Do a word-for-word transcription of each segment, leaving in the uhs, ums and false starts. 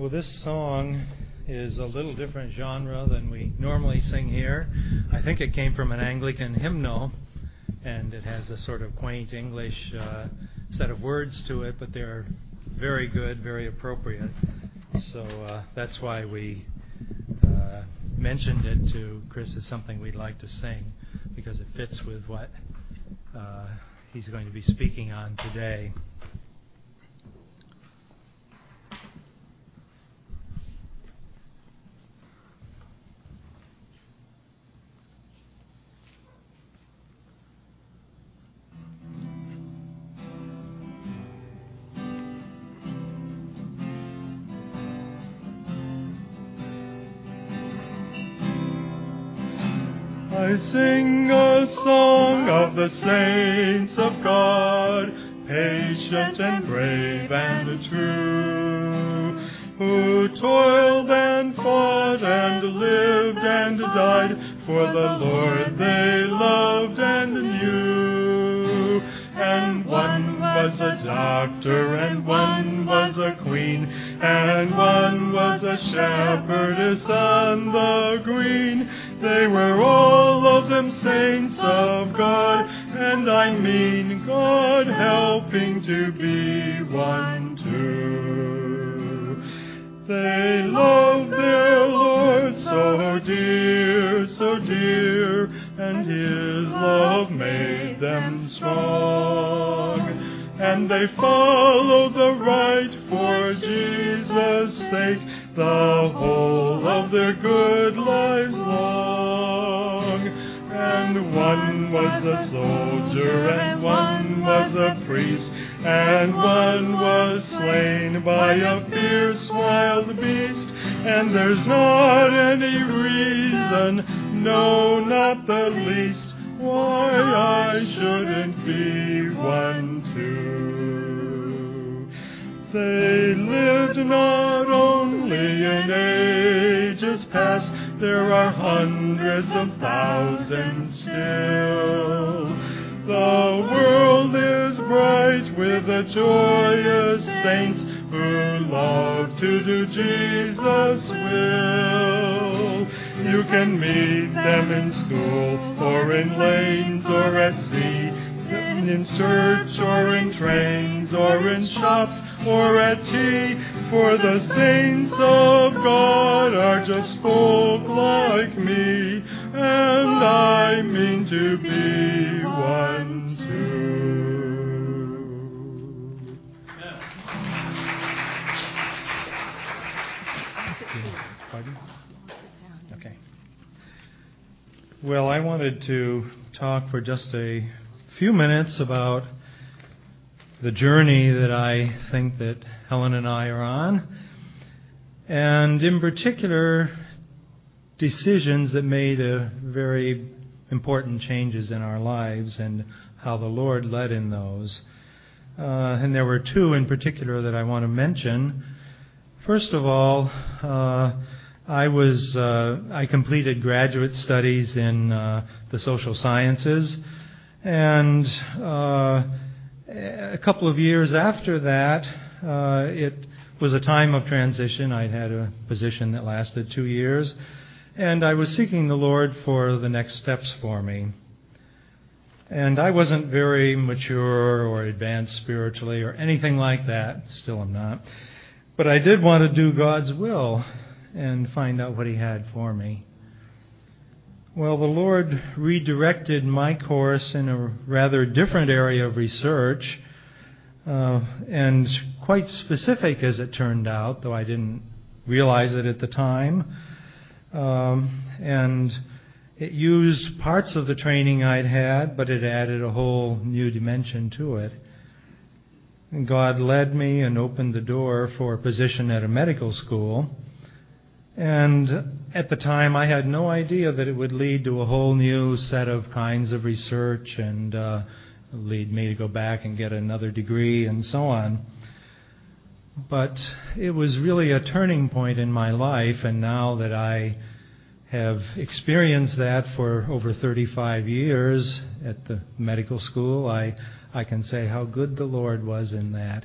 So this song is a little different genre than we normally sing here. I think it came from an Anglican hymnal, and it has a sort of quaint English uh, set of words to it, but they're very good, very appropriate. So uh, that's why we uh, mentioned it to Chris as something we'd like to sing, because it fits with what uh, he's going to be speaking on today. I sing a song of the saints of God, patient and brave and true, who toiled and fought and lived and died for the Lord they loved and knew. And one was a doctor, and one was a queen, and one was a shepherdess on the green. They were all of them saints of God, and I mean God helping to be one too. They loved their Lord so dear, so dear, and His love made them strong. And they followed the right for Jesus' sake, the whole of their good lives long. And one was a soldier, and one was a priest, and one was slain by a fierce wild beast. And there's not any reason, no, not the least, why I shouldn't be one too. They lived not only in ages past, there are hundreds of thousands still. The world is bright with the joyous saints who love to do Jesus' will. You can meet them in school, or in lanes, or at sea, in church, or in trains, or in shops, or at tea. For the saints of God are just folk like me, and I mean to be one too. Pardon? Okay. Well, I wanted to talk for just a few minutes about the journey that I think that Helen and I are on, and in particular, decisions that made a very important changes in our lives and how the Lord led in those. Uh, and there were two in particular that I want to mention. First of all, uh, I was uh, I completed graduate studies in uh, the social sciences, and uh, a couple of years after that, uh, it was a time of transition. I'd had a position that lasted two years, and I was seeking the Lord for the next steps for me. And I wasn't very mature or advanced spiritually or anything like that. Still am not. But I did want to do God's will and find out what He had for me. Well, the Lord redirected my course in a rather different area of research, uh, and quite specific as it turned out, though I didn't realize it at the time. Um, and it used parts of the training I'd had, but it added a whole new dimension to it. And God led me and opened the door for a position at a medical school. And at the time, I had no idea that it would lead to a whole new set of kinds of research and uh, lead me to go back and get another degree and so on. But it was really a turning point in my life, and now that I have experienced that for over thirty-five years at the medical school, I, I can say how good the Lord was in that.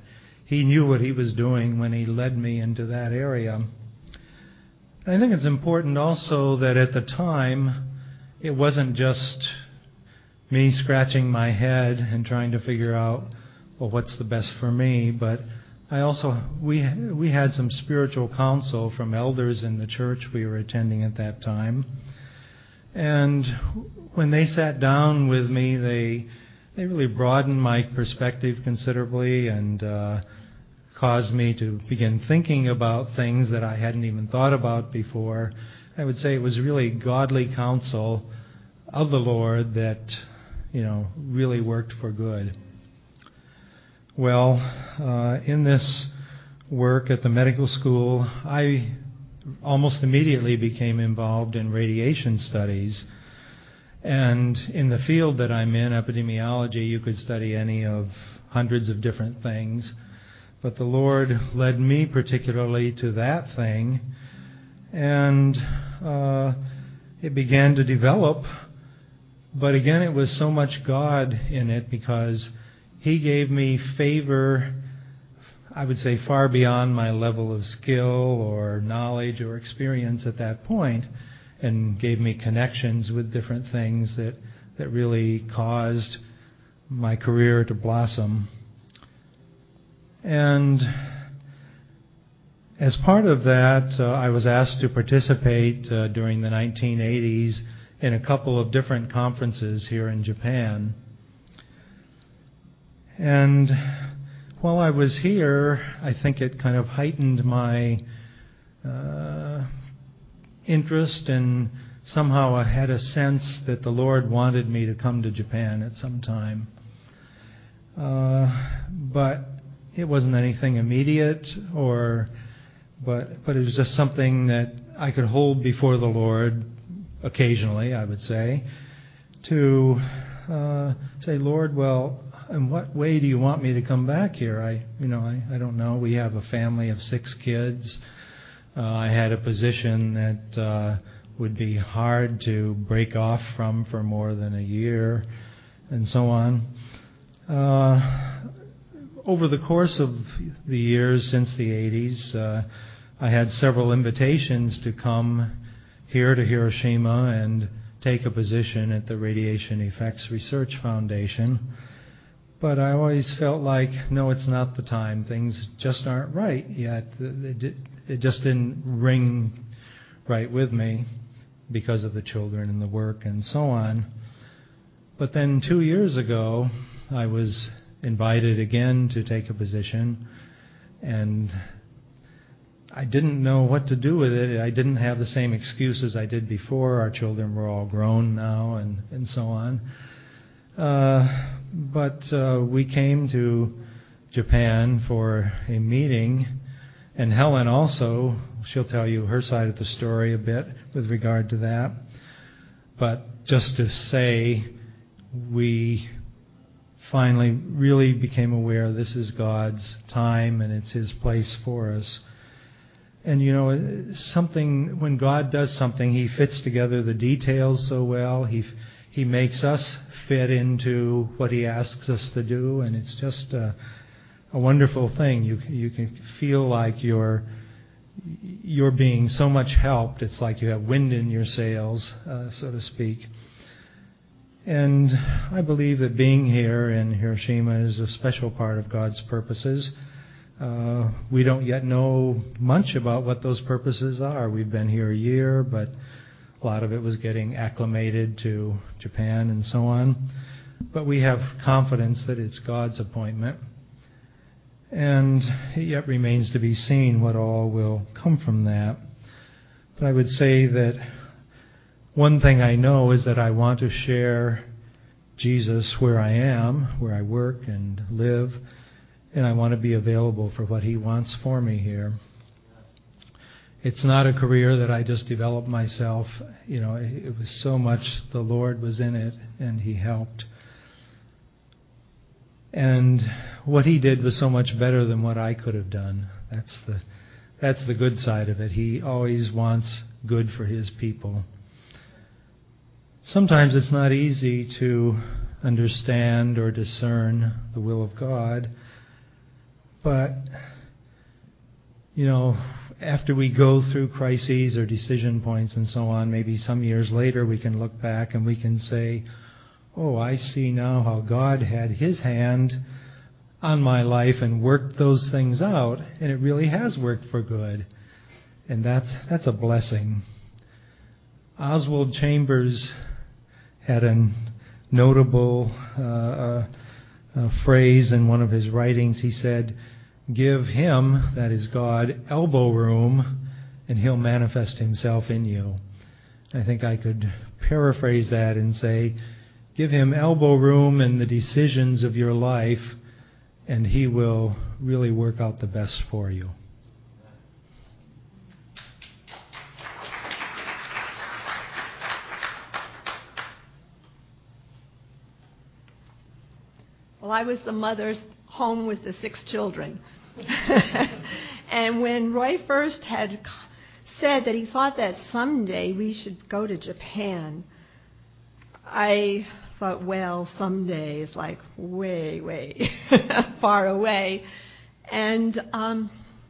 He knew what He was doing when He led me into that area. I think it's important also that at the time, it wasn't just me scratching my head and trying to figure out, well, what's the best for me, but I also, we we had some spiritual counsel from elders in the church we were attending at that time. And when they sat down with me, they they really broadened my perspective considerably and uh, caused me to begin thinking about things that I hadn't even thought about before. I would say it was really godly counsel of the Lord that, you know, really worked for good. Well, uh, in this work at the medical school, I almost immediately became involved in radiation studies. And in the field that I'm in, epidemiology, you could study any of hundreds of different things. But the Lord led me particularly to that thing, and uh, it began to develop. But again, it was so much God in it because He gave me favor, I would say far beyond my level of skill or knowledge or experience at that point, and gave me connections with different things that, that really caused my career to blossom. And as part of that, uh, I was asked to participate uh, during the nineteen eighties in a couple of different conferences here in Japan. And while I was here, I think it kind of heightened my uh, interest, and somehow I had a sense that the Lord wanted me to come to Japan at some time. Uh, but it wasn't anything immediate, or but but it was just something that I could hold before the Lord occasionally, I would say, to uh, say, Lord, well, in what way do you want me to come back here? I, you know, I, I don't know. We have a family of six kids. Uh, I had a position that uh, would be hard to break off from for more than a year, and so on. Uh, over the course of the years since the eighties, uh, I had several invitations to come here to Hiroshima and take a position at the Radiation Effects Research Foundation. But I always felt like, no, it's not the time. Things just aren't right yet. It just didn't ring right with me because of the children and the work and so on. But then two years ago, I was invited again to take a position, and I didn't know what to do with it. I didn't have the same excuses I did before. Our children were all grown now and, and so on. Uh, but uh, we came to Japan for a meeting, and Helen also, she'll tell you her side of the story a bit with regard to that. But just to say, we finally really became aware this is God's time and it's His place for us. And you know, something, when God does something, He fits together the details so well. He He makes us fit into what He asks us to do, and it's just a, a wonderful thing. You you can feel like you're you're being so much helped. It's like you have wind in your sails, uh, so to speak. And I believe that being here in Hiroshima is a special part of God's purposes. Uh, we don't yet know much about what those purposes are. We've been here a year, but a lot of it was getting acclimated to Japan and so on. But we have confidence that it's God's appointment. And it yet remains to be seen what all will come from that. But I would say that one thing I know is that I want to share Jesus where I am, where I work and live, and I want to be available for what He wants for me here. It's not a career that I just developed myself. You know, it was so much the Lord was in it, and He helped. And what He did was so much better than what I could have done. That's the that's the good side of it. He always wants good for His people. Sometimes it's not easy to understand or discern the will of God, But, you know, after we go through crises or decision points and so on, maybe some years later we can look back and we can say, oh, I see now how God had his hand on my life and worked those things out, and it really has worked for good. And that's that's a blessing. Oswald Chambers had a notable uh, uh, uh, phrase in one of his writings. He said, give him, that is God, elbow room, and he'll manifest himself in you. I think I could paraphrase that and say, give him elbow room in the decisions of your life, and he will really work out the best for you. Well, I was the mother home with the six children. And when Roy first had said that he thought that someday we should go to Japan, I thought, well, someday is like way, way far away. And um,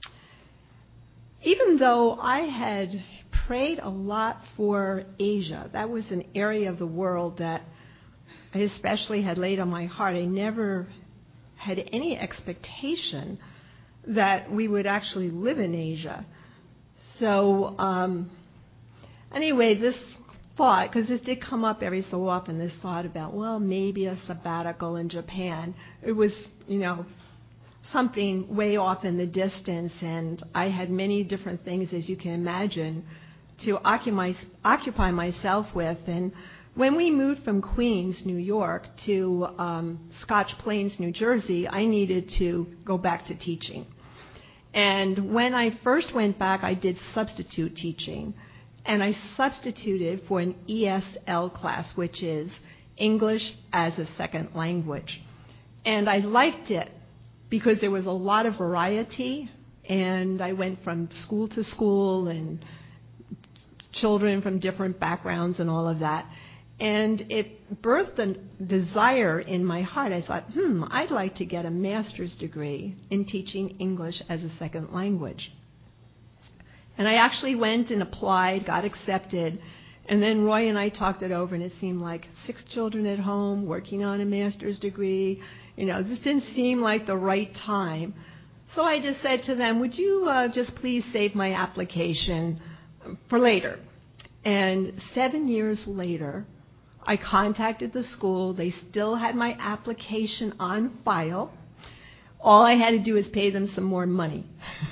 even though I had prayed a lot for Asia, that was an area of the world that I especially had laid on my heart, I never had any expectation that we would actually live in Asia. So um, anyway, this thought, because this did come up every so often, this thought about, well, maybe a sabbatical in Japan. It was, you know, something way off in the distance, and I had many different things, as you can imagine, to occupy, occupy myself with. And when we moved from Queens, New York, to um, Scotch Plains, New Jersey, I needed to go back to teaching. And when I first went back, I did substitute teaching. And I substituted for an E S L class, which is English as a Second Language. And I liked it because there was a lot of variety, and I went from school to school and children from different backgrounds and all of that. And it birthed a desire in my heart. I thought, hmm, I'd like to get a master's degree in teaching English as a second language. And I actually went and applied, got accepted, and then Roy and I talked it over, and it seemed like six children at home, working on a master's degree. You know, this didn't seem like the right time. So I just said to them, would you uh, just please save my application for later? And seven years later, I contacted the school. They still had my application on file. All I had to do was pay them some more money.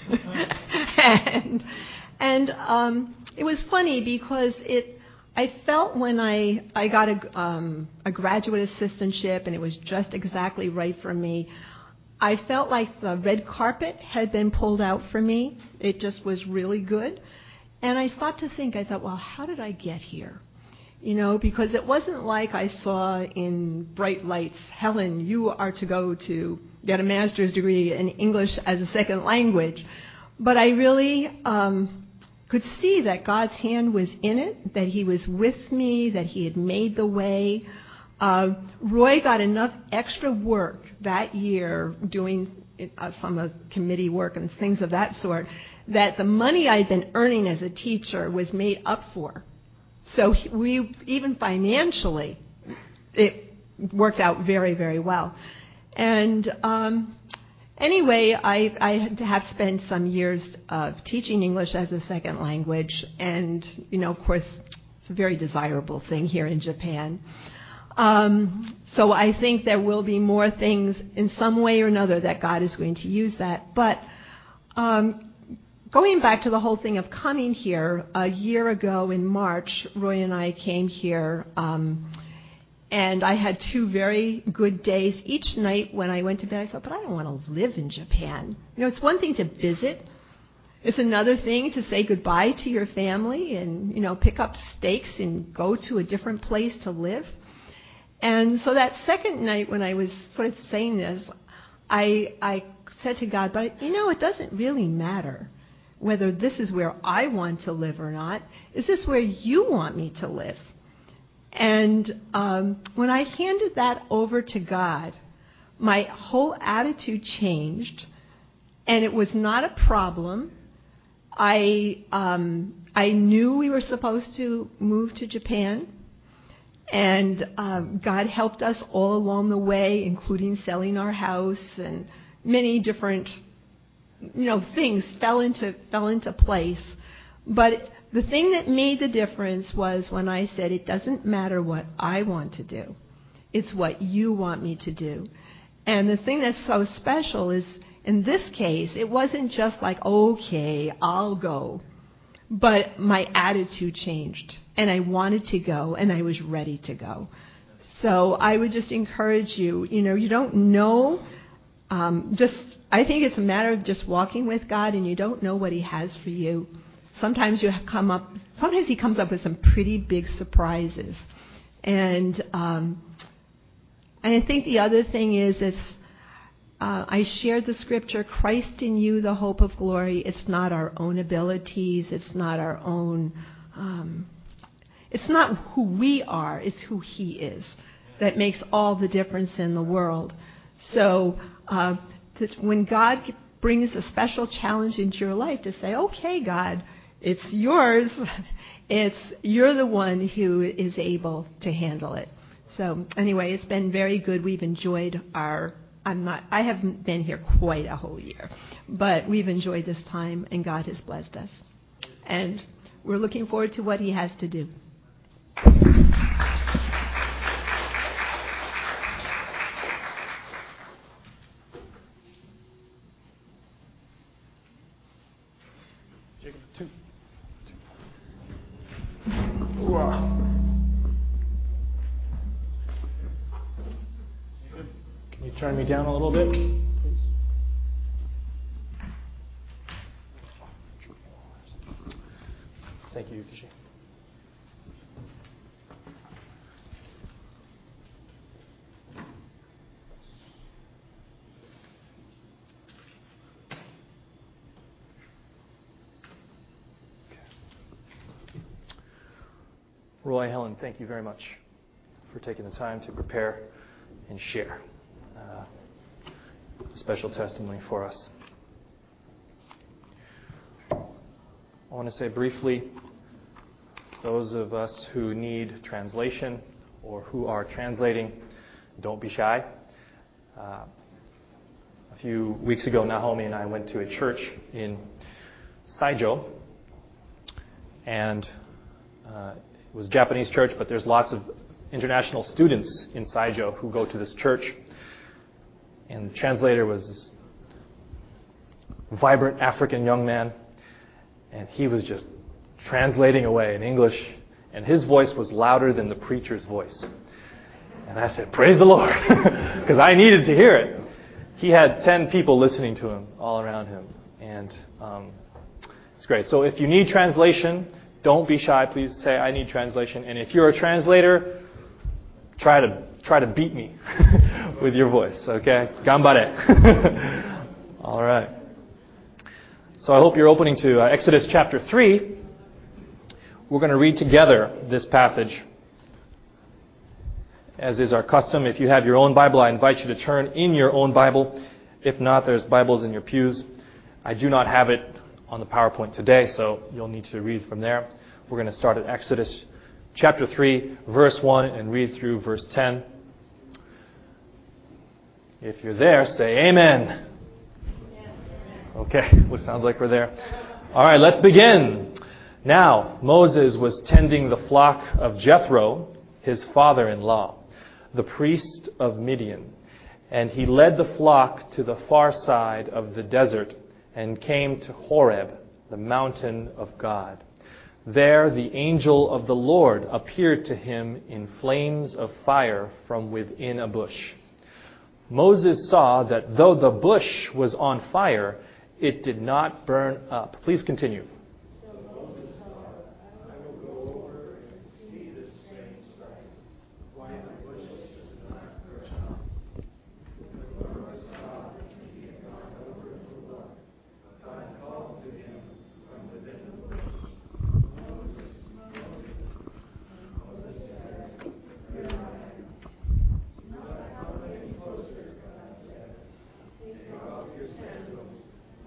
and and um, it was funny because it. I felt when I, I got a, um, a graduate assistantship, and it was just exactly right for me, I felt like the red carpet had been pulled out for me. It just was really good. And I stopped to think, I thought, well, how did I get here? You know, because it wasn't like I saw in bright lights, Helen, you are to go to get a master's degree in English as a second language. But I really um, could see that God's hand was in it, that he was with me, that he had made the way. Uh, Roy got enough extra work that year doing uh, some of committee work and things of that sort, that the money I'd been earning as a teacher was made up for. So we, even financially, it worked out very, very well. And um, anyway, I, I have spent some years of teaching English as a second language, and, you know, of course, it's a very desirable thing here in Japan. Um, so I think there will be more things in some way or another that God is going to use that. But um, going back to the whole thing of coming here, a year ago in March, Roy and I came here, um, and I had two very good days. Each night when I went to bed, I thought, but I don't want to live in Japan. You know, it's one thing to visit. It's another thing to say goodbye to your family and, you know, pick up stakes and go to a different place to live. And so that second night when I was sort of saying this, I, I said to God, but, you know, it doesn't really matter whether this is where I want to live or not. Is this where you want me to live? And um, when I handed that over to God, my whole attitude changed And it was not a problem. I um, I knew we were supposed to move to Japan, and um, God helped us all along the way, including selling our house, and many different, you know, things fell into fell into place. But the thing that made the difference was when I said, it doesn't matter what I want to do. It's what you want me to do. And the thing that's so special is, in this case, it wasn't just like, okay, I'll go. But my attitude changed, and I wanted to go, and I was ready to go. So I would just encourage you, you know, you don't know, um, just, I think it's a matter of just walking with God, and you don't know what He has for you. Sometimes you have come up, sometimes He comes up with some pretty big surprises. And, um, and I think the other thing is, it's, Uh, I shared the scripture, Christ in you, the hope of glory. It's not our own abilities. It's not our own, um, it's not who we are. It's who He is that makes all the difference in the world. So uh, that when God brings a special challenge into your life, to say, okay, God, it's yours. It's you're the one who is able to handle it. So anyway, it's been very good. We've enjoyed our I'm not, I haven't been here quite a whole year, but we've enjoyed this time, and God has blessed us. And we're looking forward to what He has to do. Jacob, two. Wow. Can you turn me down a little bit, please? Thank you, Yukishi. Roy, Helen, thank you very much for taking the time to prepare and share. Uh, a special testimony for us. I want to say briefly, those of us who need translation or who are translating, don't be shy. Uh, a few weeks ago, Naomi and I went to a church in Saijo, and uh, it was a Japanese church, but there's lots of international students in Saijo who go to this church. And the translator was this vibrant African young man, and he was just translating away in English, and his voice was louder than the preacher's voice. And I said, praise the Lord, because I needed to hear it. He had ten people listening to him all around him, and um, it's great. So if you need translation, don't be shy. Please say, I need translation. And if you're a translator, try to try to beat me with your voice, okay? Gambare. All right. So I hope you're opening to uh, Exodus chapter three. We're going to read together this passage. As is our custom, if you have your own Bible, I invite you to turn in your own Bible. If not, there's Bibles in your pews. I do not have it on the PowerPoint today, so you'll need to read from there. We're going to start at Exodus chapter three, verse one, and read through verse ten. If you're there, say amen. Okay, well, sounds like we're there. All right, let's begin. Now, Moses was tending the flock of Jethro, his father-in-law, the priest of Midian. And he led the flock to the far side of the desert and came to Horeb, the mountain of God. There the angel of the Lord appeared to him in flames of fire from within a bush. Moses saw that though the bush was on fire, it did not burn up. Please continue. So Moses said, I will go over and see this strange sight, why the bush does not burn up. The Lord saw that he had gone over to look. God called to him from within the bush. Moses, Moses. Moses said, here I am. Do not come any closer, God said. Take off your sandals,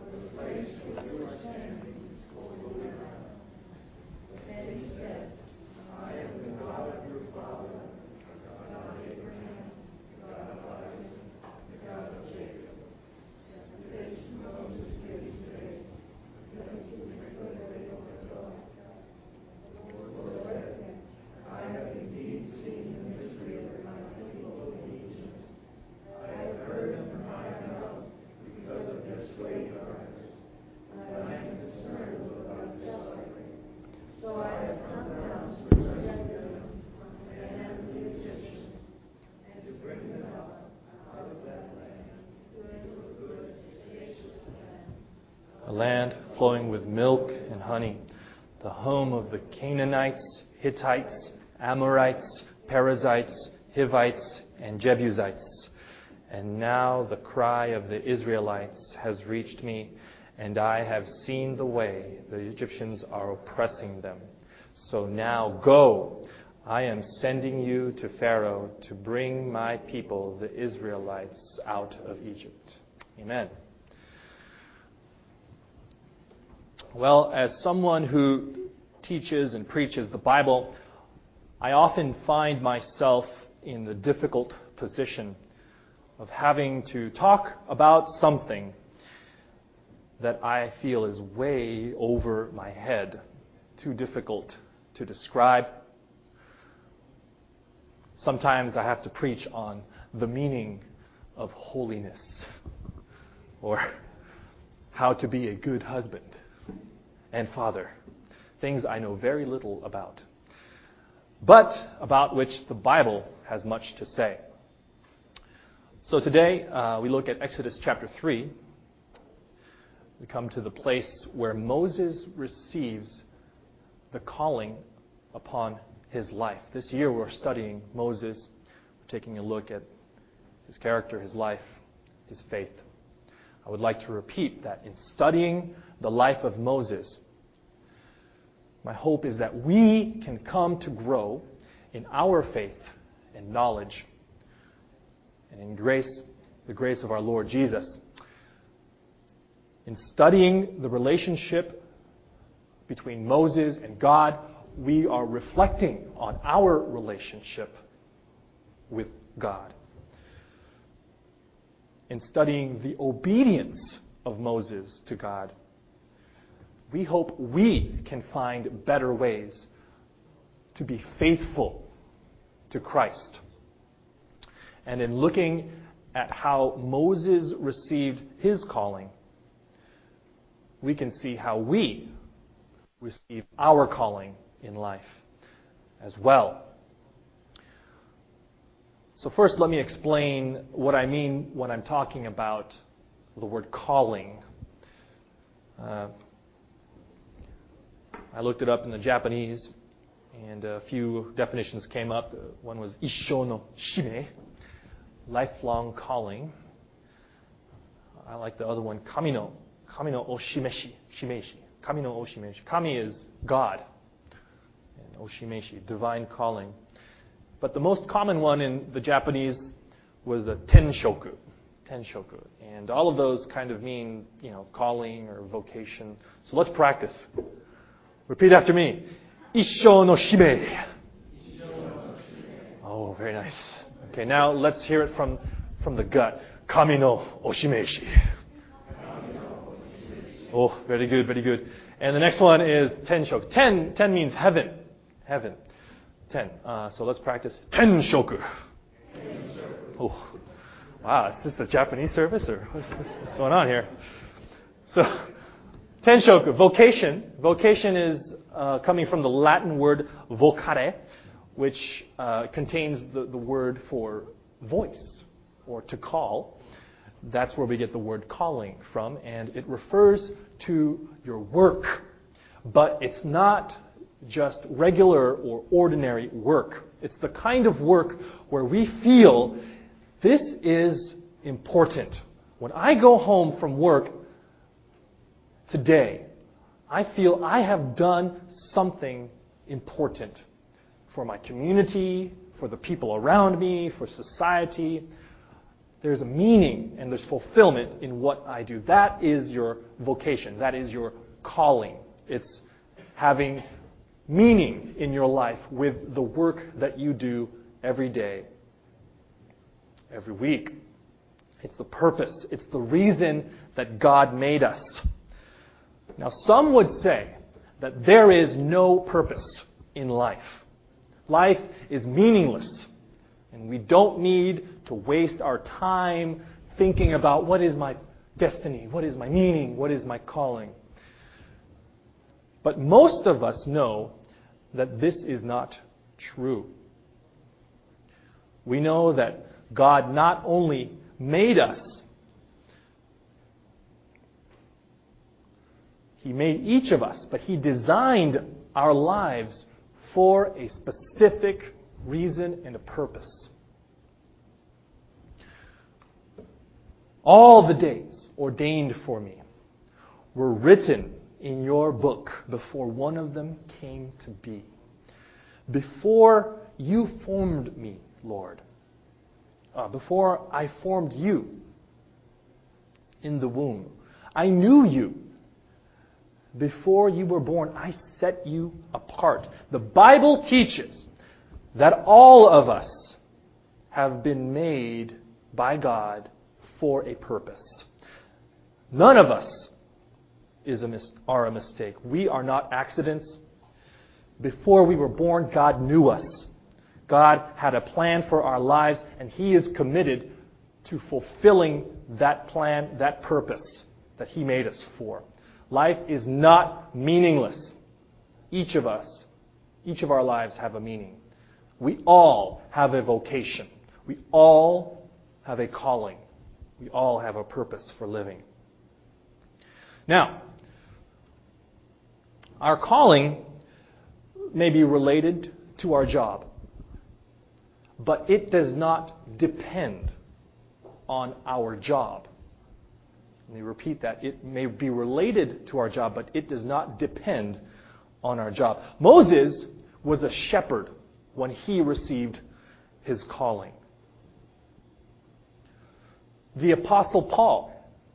land flowing with milk and honey, the home of the Canaanites, Hittites, Amorites, Perizzites, Hivites, and Jebusites. And now the cry of the Israelites has reached me, and I have seen the way the Egyptians are oppressing them. So now go, I am sending you to Pharaoh to bring my people, the Israelites, out of Egypt. Amen. Well, as someone who teaches and preaches the Bible, I often find myself in the difficult position of having to talk about something that I feel is way over my head, too difficult to describe. Sometimes I have to preach on the meaning of holiness, or how to be a good husband and father, things I know very little about, but about which the Bible has much to say. So today uh, we look at Exodus chapter three. We come to the place where Moses receives the calling upon his life. This year we're studying Moses. We're taking a look at his character, his life, his faith. I would like to repeat that in studying the life of Moses, my hope is that we can come to grow in our faith and knowledge and in grace, the grace of our Lord Jesus. In studying the relationship between Moses and God, we are reflecting on our relationship with God. In studying the obedience of Moses to God, we hope we can find better ways to be faithful to Christ. And in looking at how Moses received his calling, we can see how we receive our calling in life as well. So first, let me explain what I mean when I'm talking about the word calling. Uh, I looked it up in the Japanese, and a few definitions came up. One was Issho no Shime, lifelong calling. I like the other one, Kami no, Kami no Oshimeshi, Shimeshi. Kami no Oshimeshi. Kami is God, and Oshimeshi, divine calling. But the most common one in the Japanese was the Tenshoku. Tenshoku. And all of those kind of mean, you know, calling or vocation. So let's practice. Repeat after me. Issho no shime. Oh, very nice. Okay, now let's hear it from, from the gut. Kami no oshimeshi. Oh, very good, very good. And the next one is Tenshoku. Ten, ten means heaven. Heaven. Ten. Uh, so let's practice. Tenshoku. Oh, wow. Is this the Japanese service or what's, what's going on here? So, Tenshoku, vocation. Vocation is uh, coming from the Latin word vocare, which uh, contains the, the word for voice or to call. That's where we get the word calling from, and it refers to your work. But it's not just regular or ordinary work. It's the kind of work where we feel this is important. When I go home from work today, I feel I have done something important for my community, for the people around me, for society. There's a meaning and there's fulfillment in what I do. That is your vocation. That is your calling. It's having meaning in your life with the work that you do every day, every week. It's the purpose. It's the reason that God made us. Now, some would say that there is no purpose in life. Life is meaningless, and we don't need to waste our time thinking about what is my destiny, what is my meaning, what is my calling. But most of us know that this is not true. We know that God not only made us, He made each of us, but He designed our lives for a specific reason and a purpose. All the days ordained for me were written in your book before one of them came to be. Before you formed me, Lord, uh, before I formed you in the womb, I knew you. Before you were born, I set you apart. The Bible teaches that all of us have been made by God for a purpose. None of us is a mis- are a mistake. We are not accidents. Before we were born, God knew us. God had a plan for our lives, and He is committed to fulfilling that plan, that purpose that He made us for. Life is not meaningless. Each of us, each of our lives have a meaning. We all have a vocation. We all have a calling. We all have a purpose for living. Now, our calling may be related to our job, but it does not depend on our job. Let me repeat that. It may be related to our job, but it does not depend on our job. Moses was a shepherd when he received his calling. The Apostle Paul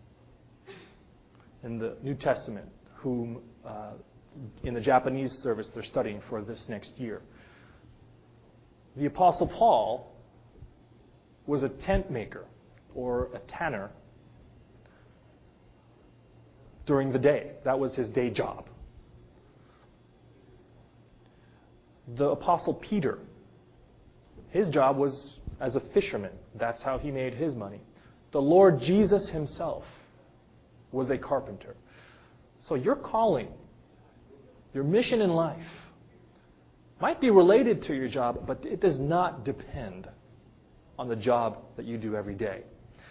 in the New Testament, whom uh, in the Japanese service they're studying for this next year. The Apostle Paul was a tent maker or a tanner during the day. That was his day job. The Apostle Peter, his job was as a fisherman. That's how he made his money. The Lord Jesus Himself was a carpenter. So your calling, your mission in life, might be related to your job, but it does not depend on the job that you do every day.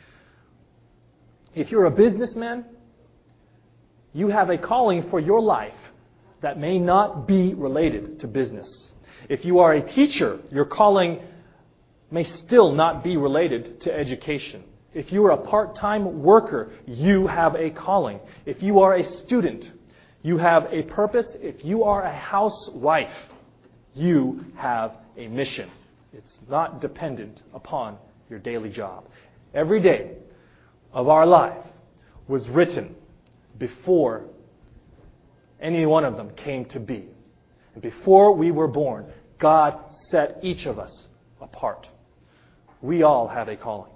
If you're a businessman, you have a calling for your life that may not be related to business. If you are a teacher, your calling may still not be related to education. If you are a part-time worker, you have a calling. If you are a student, you have a purpose. If you are a housewife, you have a mission. It's not dependent upon your daily job. Every day of our life was written before any one of them came to be. And before we were born, God set each of us apart. We all have a calling.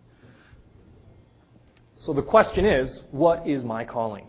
So the question is, what is my calling?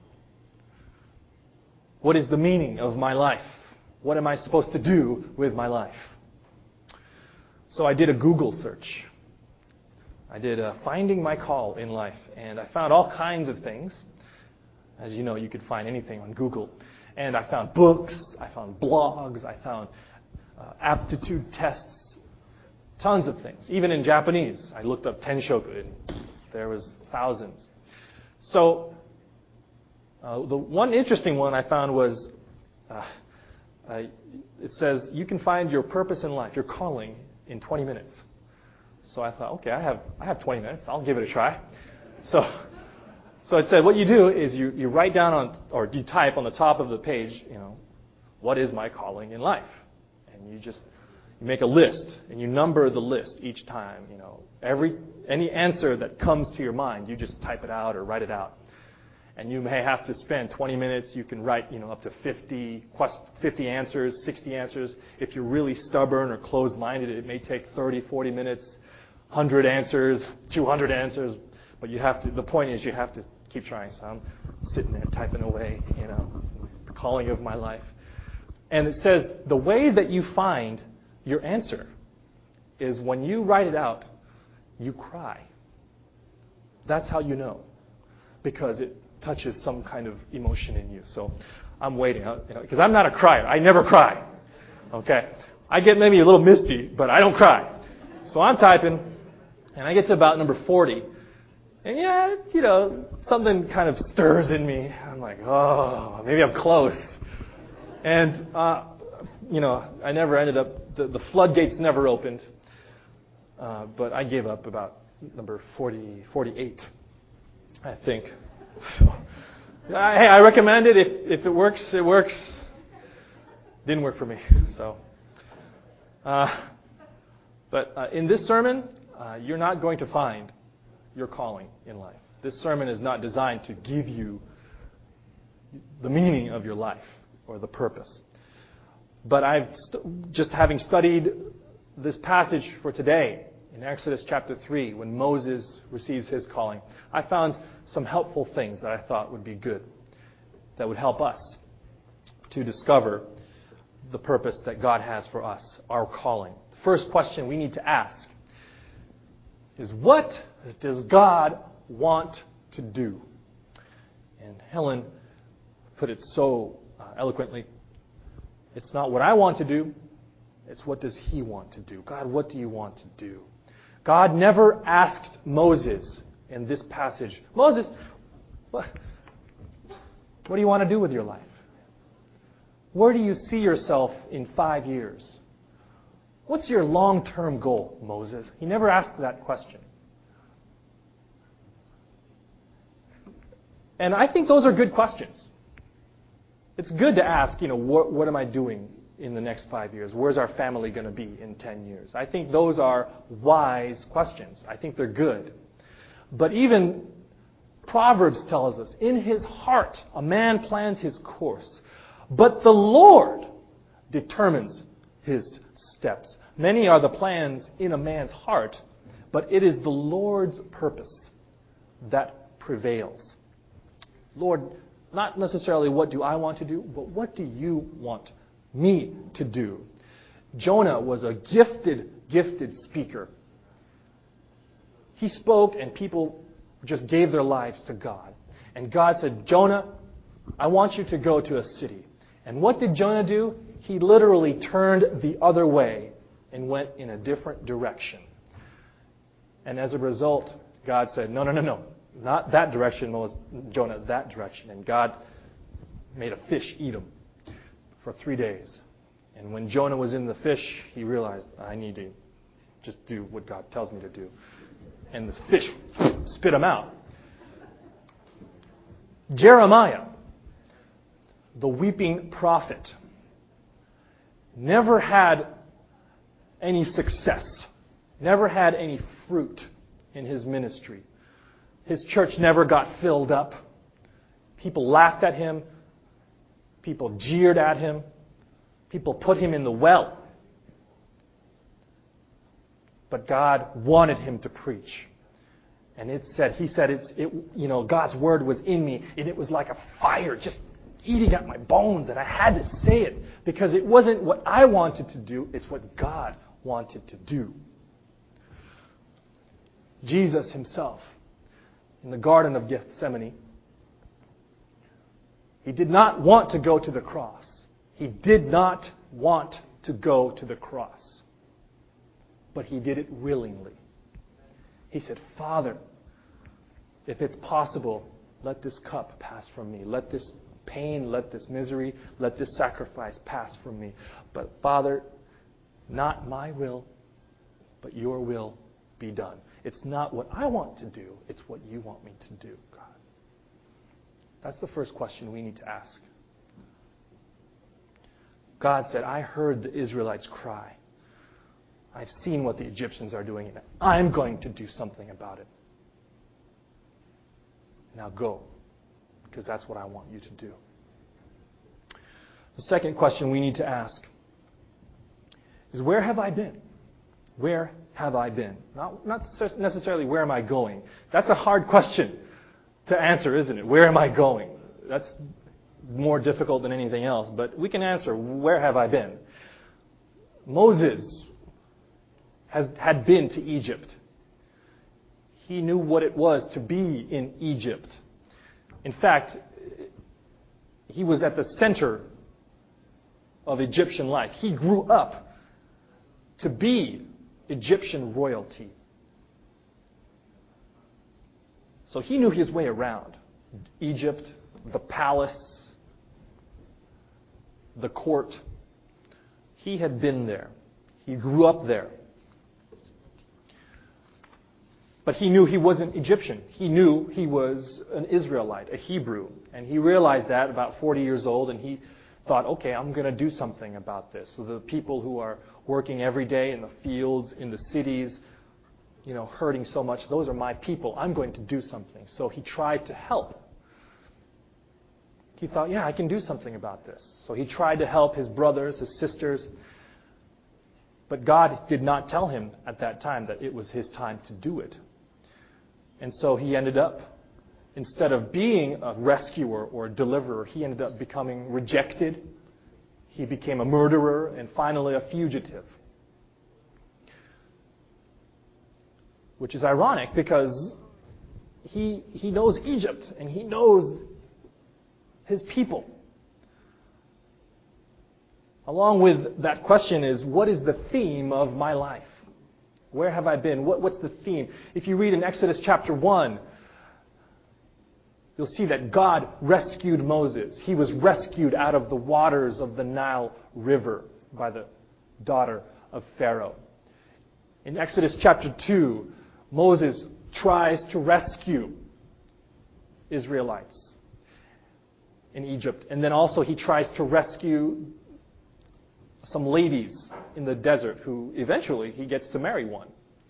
What is the meaning of my life? What am I supposed to do with my life? So I did a Google search. I did a finding my call in life, and I found all kinds of things. As you know, you could find anything on Google. And I found books, I found blogs, I found uh, aptitude tests, tons of things. Even in Japanese, I looked up Tenshoku, and there was thousands. So uh, the one interesting one I found was, uh, uh, it says you can find your purpose in life, your calling, in twenty minutes. So I thought, okay, I have I have twenty minutes. I'll give it a try. So so it said what you do is you, you write down on, or you type on the top of the page, you know, what is my calling in life? And you just you make a list, and you number the list each time. You know, every any answer that comes to your mind, you just type it out or write it out. And you may have to spend twenty minutes. You can write, you know, up to fifty, fifty answers, sixty answers. If you're really stubborn or closed-minded, it may take thirty, forty minutes, one hundred answers, two hundred answers. But you have to. The point is, you have to keep trying. So I'm sitting there typing away, you know, the calling of my life. And it says the way that you find your answer is when you write it out, you cry. That's how you know, because it touches some kind of emotion in you. So I'm waiting, you know, because I'm not a crier. I never cry. Okay, I get maybe a little misty, but I don't cry. So I'm typing, and I get to about number forty, And yeah, you know, something kind of stirs in me. I'm like, oh, maybe I'm close. And, uh, you know, I never ended up, the, the floodgates never opened. Uh, but I gave up about number forty, forty-eight, I think. So, I, hey, I recommend it. If, if it works, it works. Didn't work for me. So, uh, but uh, in this sermon, uh, you're not going to find your calling in life. This sermon is not designed to give you the meaning of your life or the purpose. But I've st- just having studied this passage for today in Exodus chapter three, when Moses receives his calling, I found some helpful things that I thought would be good, that would help us to discover the purpose that God has for us, our calling. The first question we need to ask is, what does God want to do? And Helen put it so uh, eloquently. It's not what I want to do. It's what does He want to do? God, what do you want to do? God never asked Moses in this passage, Moses, what, what do you want to do with your life? Where do you see yourself in five years? What's your long-term goal, Moses? He never asked that question. And I think those are good questions. It's good to ask, you know, what, what am I doing in the next five years? Where's our family going to be in ten years? I think those are wise questions. I think they're good. But even Proverbs tells us, in his heart a man plans his course, but the Lord determines his steps. Many are the plans in a man's heart, but it is the Lord's purpose that prevails. Lord, not necessarily what do I want to do, but what do you want me to do? Jonah was a gifted, gifted speaker. He spoke and people just gave their lives to God. And God said, Jonah, I want you to go to a city. And what did Jonah do? He literally turned the other way and went in a different direction. And as a result, God said, no, no, no, no. Not that direction, Jonah, that direction. And God made a fish eat him for three days. And when Jonah was in the fish, he realized, I need to just do what God tells me to do. And the fish spit him out. Jeremiah, the weeping prophet, never had any success, never had any fruit in his ministry. His church never got filled up. People laughed at him. People jeered at him. People put him in the well. But God wanted him to preach. And it said, he said, it's, it, you know, God's word was in me, and it was like a fire just eating at my bones, and I had to say it because it wasn't what I wanted to do, it's what God wanted to do. Jesus himself, in the Garden of Gethsemane, he did not want to go to the cross. He did not want to go to the cross. But he did it willingly. He said, Father, if it's possible, let this cup pass from me. Let this pain, let this misery, let this sacrifice pass from me. But Father, not my will, but your will be done. It's not what I want to do, it's what you want me to do, God. That's the first question we need to ask. God said, I heard the Israelites cry. I've seen what the Egyptians are doing, and I'm going to do something about it. Now go, because that's what I want you to do. The second question we need to ask is, where have I been? Where have I been? Not, not necessarily where am I going. That's a hard question to answer, isn't it? Where am I going? That's more difficult than anything else. But we can answer, where have I been? Moses has had been to Egypt. He knew what it was to be in Egypt. In fact, he was at the center of Egyptian life. He grew up to be Egyptian royalty. So he knew his way around Egypt, the palace, the court. He had been there. He grew up there. But he knew he wasn't Egyptian. He knew he was an Israelite, a Hebrew. And he realized that about forty years old, and he thought, okay, I'm going to do something about this. So the people who are working every day in the fields, in the cities, you know, hurting so much, those are my people. I'm going to do something. So he tried to help. He thought, yeah, I can do something about this. So he tried to help his brothers, his sisters. But God did not tell him at that time that it was his time to do it. And so he ended up, instead of being a rescuer or a deliverer, he ended up becoming rejected. He became a murderer and finally a fugitive. Which is ironic because he, he knows Egypt and he knows his people. Along with that question is, what is the theme of my life? Where have I been? What, what's the theme? If you read in Exodus chapter one, you'll see that God rescued Moses. He was rescued out of the waters of the Nile River by the daughter of Pharaoh. In Exodus chapter two, Moses tries to rescue Israelites in Egypt. And then also he tries to rescue some ladies in the desert who eventually he gets to marry one.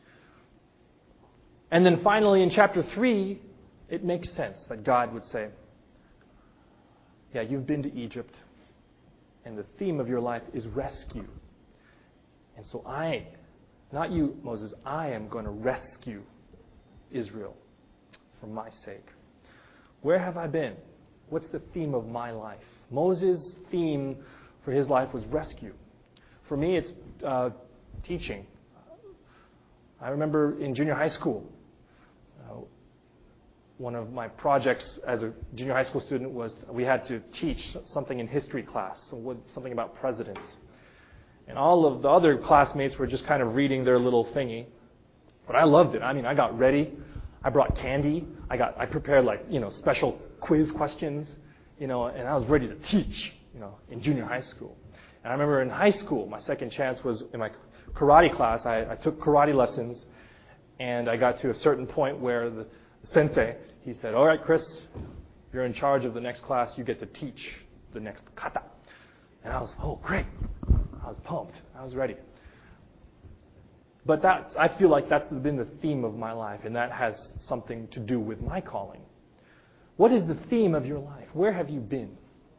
And then finally in chapter three, it makes sense that God would say, yeah, you've been to Egypt, and the theme of your life is rescue. And so I, not you, Moses, I am going to rescue Israel for my sake. Where have I been? What's the theme of my life? Moses' theme for his life was rescue. For me, it's uh, teaching. I remember in junior high school, uh, one of my projects as a junior high school student was we had to teach something in history class, something about presidents. And all of the other classmates were just kind of reading their little thingy. But I loved it. I mean, I got ready. I brought candy. I got I prepared like, you know, special quiz questions, you know, and I was ready to teach, you know, in junior high school. And I remember in high school, my second chance was in my karate class. I, I took karate lessons, and I got to a certain point where the sensei, he said, all right, Chris, you're in charge of the next class. You get to teach the next kata. And I was, oh, great. I was pumped. I was ready. But that, I feel like that's been the theme of my life, and that has something to do with my calling. What is the theme of your life? Where have you been?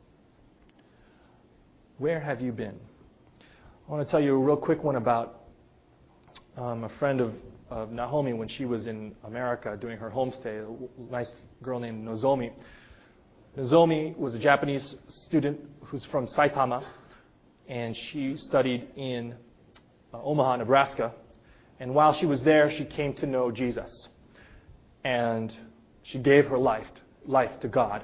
Where have you been? I want to tell you a real quick one about um, a friend of, of Naomi when she was in America doing her homestay, a nice girl named Nozomi. Nozomi was a Japanese student who's from Saitama, and she studied in uh, Omaha, Nebraska. And while she was there, she came to know Jesus. And she gave her life, life to God.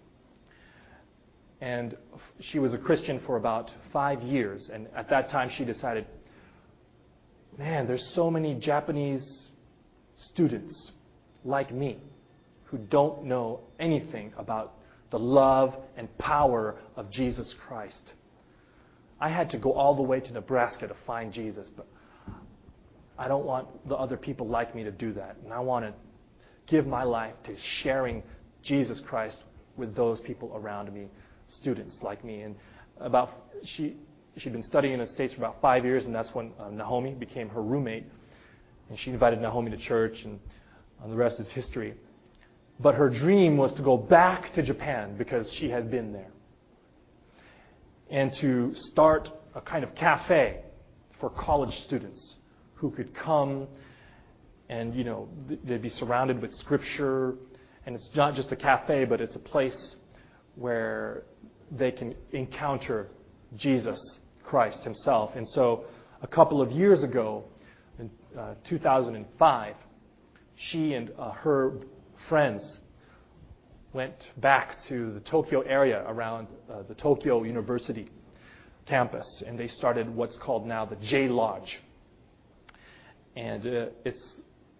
And she was a Christian for about five years. And at that time, she decided, man, there's so many Japanese students like me who don't know anything about the love and power of Jesus Christ. I had to go all the way to Nebraska to find Jesus, but I don't want the other people like me to do that. And I want to give my life to sharing Jesus Christ with those people around me, students like me. And about she she'd been studying in the States for about five years, and that's when uh, Naomi became her roommate. And she invited Naomi to church, and uh, the rest is history. But her dream was to go back to Japan because she had been there, and to start a kind of cafe for college students who could come and, you know, they'd be surrounded with Scripture. And it's not just a cafe, but it's a place where they can encounter Jesus Christ himself. And so a couple of years ago, in uh, two thousand five, she and uh, her friends went back to the Tokyo area around uh, the Tokyo University campus, and they started what's called now the J Lodge. And uh, it's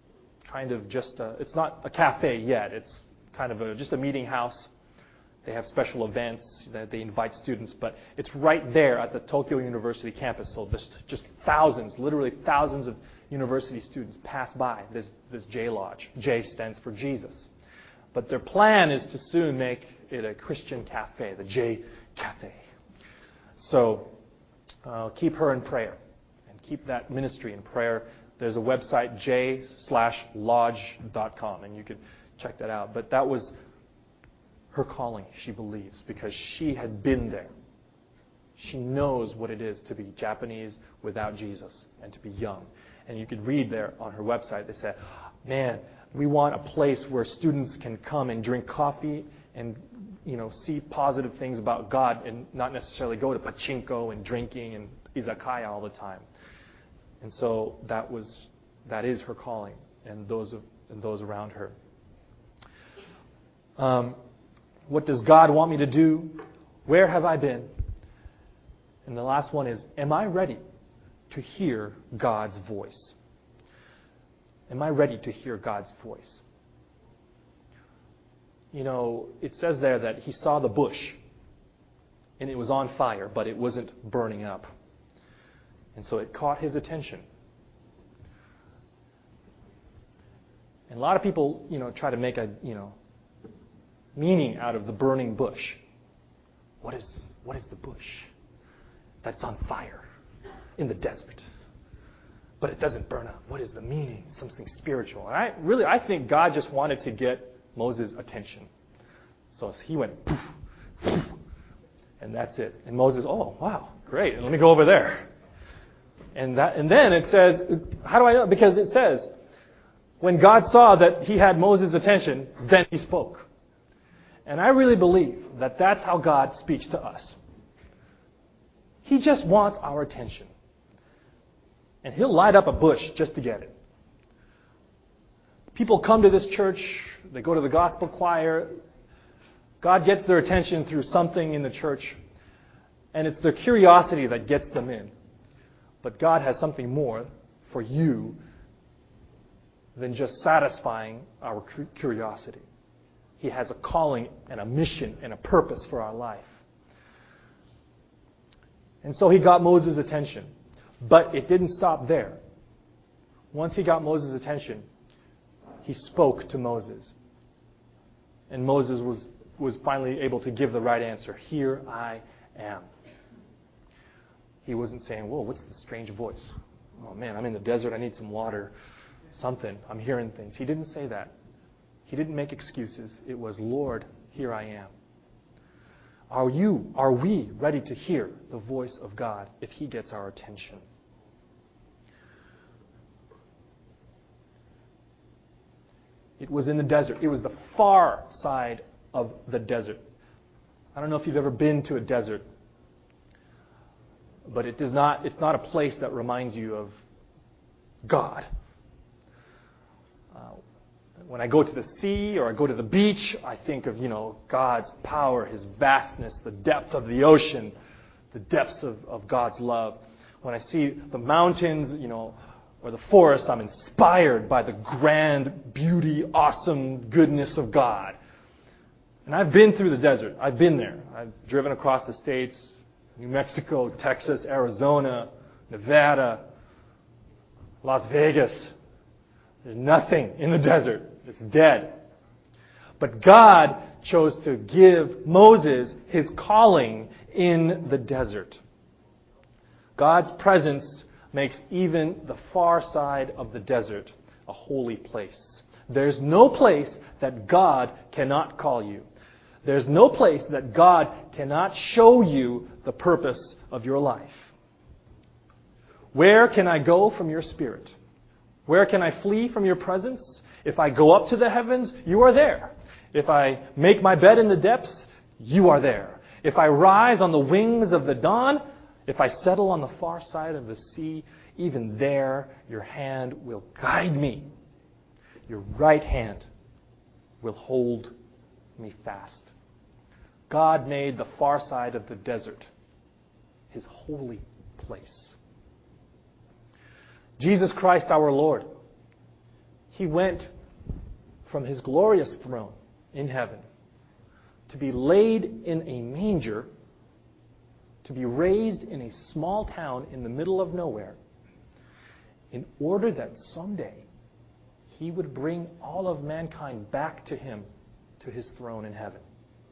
kind of just a, it's not a cafe yet. It's kind of a, just a meeting house. They have special events that they invite students, but it's right there at the Tokyo University campus. So there's just thousands, literally thousands of university students pass by this, this J Lodge. J stands for Jesus. But their plan is to soon make it a Christian cafe, the J Cafe. So uh, keep her in prayer and keep that ministry in prayer. There's a website, j slash lodge dot com, and you can check that out. But that was her calling, she believes, because she had been there. She knows what it is to be Japanese without Jesus and to be young. And you could read there on her website, they said, man, we want a place where students can come and drink coffee and, you know, see positive things about God and not necessarily go to pachinko and drinking and izakaya all the time. And so that was, that is her calling and those of, and those around her. Um, what does God want me to do? Where have I been? And the last one is, am I ready to hear God's voice? Am I ready to hear God's voice? You know, it says there that he saw the bush and it was on fire, but it wasn't burning up. And so it caught his attention. And a lot of people, you know, try to make a, you know, meaning out of the burning bush. What is, what is the bush that's on fire in the desert? But it doesn't burn up. What is the meaning? Something spiritual. And I really, I think God just wanted to get Moses' attention. So he went, poof, poof, and that's it. And Moses, oh, wow, great. Let me go over there. And that, and then it says, how do I know? Because it says, when God saw that he had Moses' attention, then he spoke. And I really believe that that's how God speaks to us. He just wants our attention. And he'll light up a bush just to get it. People come to this church, they go to the gospel choir. God gets their attention through something in the church. And it's their curiosity that gets them in. But God has something more for you than just satisfying our curiosity. He has a calling and a mission and a purpose for our life. And so he got Moses' attention. But it didn't stop there. Once he got Moses' attention, he spoke to Moses. And Moses was, was finally able to give the right answer. Here I am. He wasn't saying, whoa, what's the strange voice? Oh man, I'm in the desert, I need some water. Something, I'm hearing things. He didn't say that. He didn't make excuses. It was, Lord, here I am. Are you, are we ready to hear the voice of God if he gets our attention? It was in the desert. It was the far side of the desert. I don't know if you've ever been to a desert, but it does not, it's not a place that reminds you of God. Uh, when I go to the sea or I go to the beach, I think of, you know, God's power, his vastness, the depth of the ocean, the depths of, of God's love. When I see the mountains, you know, or the forest, I'm inspired by the grand beauty, awesome goodness of God. And I've been through the desert. I've been there. I've driven across the states, New Mexico, Texas, Arizona, Nevada, Las Vegas. There's nothing in the desert. It's dead. But God chose to give Moses his calling in the desert. God's presence makes even the far side of the desert a holy place. There's no place that God cannot call you. There's no place that God cannot show you the purpose of your life. Where can I go from your spirit? Where can I flee from your presence? If I go up to the heavens, you are there. If I make my bed in the depths, you are there. If I rise on the wings of the dawn, if I settle on the far side of the sea, even there your hand will guide me. Your right hand will hold me fast. God made the far side of the desert his holy place. Jesus Christ our Lord He went from his glorious throne in heaven to be laid in a manger, to be raised in a small town in the middle of nowhere, in order that someday he would bring all of mankind back to him, to his throne in heaven.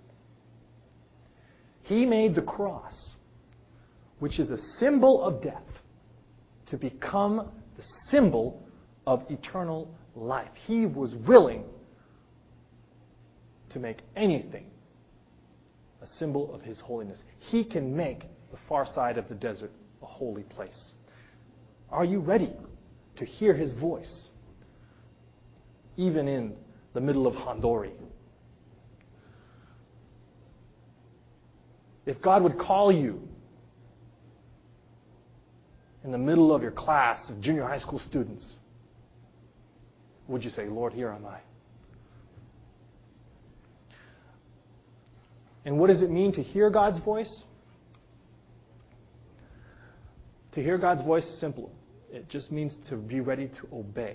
He made the cross, which is a symbol of death, to become the symbol of eternal life. He was willing to make anything a symbol of his holiness. He can make the far side of the desert a holy place. Are you ready to hear his voice, even in the middle of Hondori? If God would call you in the middle of your class of junior high school students, would you say, Lord, here am I? And what does it mean to hear God's voice? To hear God's voice is simple. It just means to be ready to obey.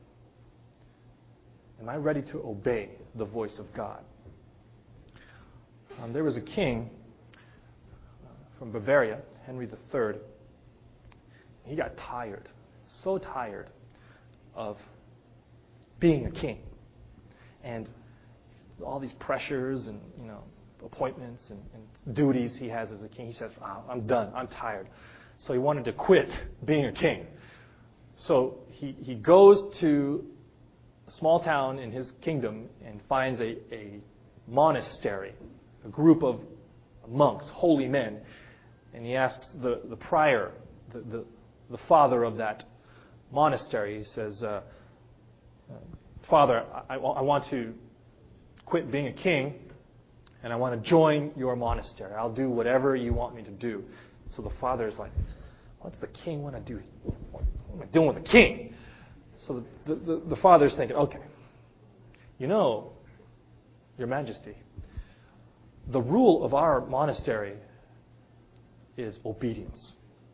Am I ready to obey the voice of God? Um, there was a king from Bavaria, Henry the Third. He got tired, so tired of being a king. And all these pressures and, you know, appointments and, and duties he has as a king. He says, oh, I'm done, I'm tired. So he wanted to quit being a king. So he, he goes to a small town in his kingdom and finds a, a monastery, a group of monks, holy men. And he asks the, the prior, the, the, the father of that monastery, he says, uh, Father, I, I want to quit being a king and I want to join your monastery. I'll do whatever you want me to do. So the father is like, what's the king want to do? What am I doing with the king? So the, the, the father's thinking, okay, you know, Your Majesty, the rule of our monastery is obedience.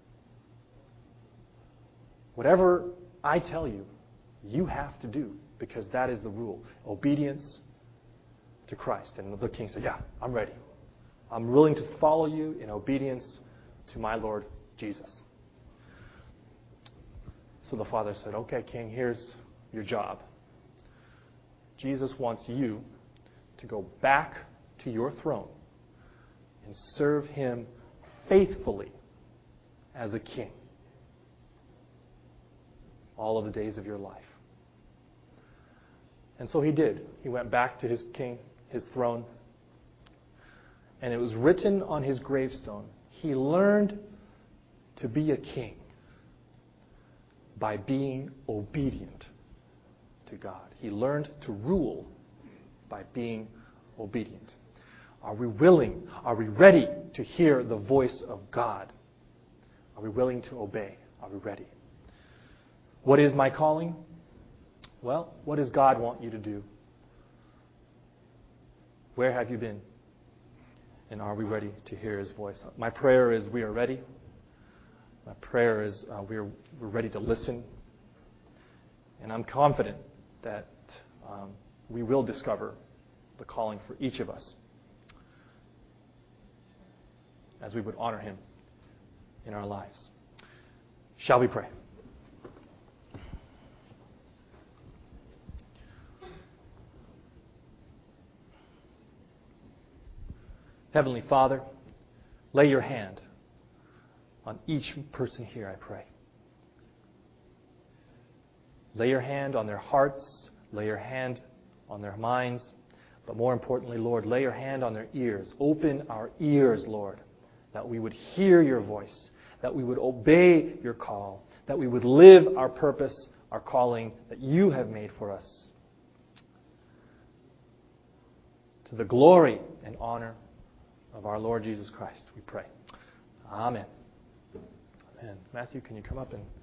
Whatever I tell you, you have to do, because that is the rule. Obedience to Christ. And the king said, yeah, I'm ready. I'm willing to follow you in obedience to my Lord Jesus. So the father said, okay, king, here's your job. Jesus wants you to go back to your throne and serve him faithfully as a king all of the days of your life. And so he did. He went back to his king, his throne, and it was written on his gravestone, he learned to be a king by being obedient to God. He learned to rule by being obedient. Are we willing? Are we ready to hear the voice of God? Are we willing to obey? Are we ready? What is my calling? Well, what does God want you to do? Where have you been? And are we ready to hear his voice? My prayer is we are ready. My prayer is uh, we are, we're ready to listen. And I'm confident that um, we will discover the calling for each of us as we would honor him in our lives. Shall we pray? Heavenly Father, lay your hand on each person here, I pray. Lay your hand on their hearts, lay your hand on their minds, but more importantly, Lord, lay your hand on their ears. Open our ears, Lord, that we would hear your voice, that we would obey your call, that we would live our purpose, our calling that you have made for us. To the glory and honor of our Lord Jesus Christ, we pray. Amen. Amen. Matthew, can you come up and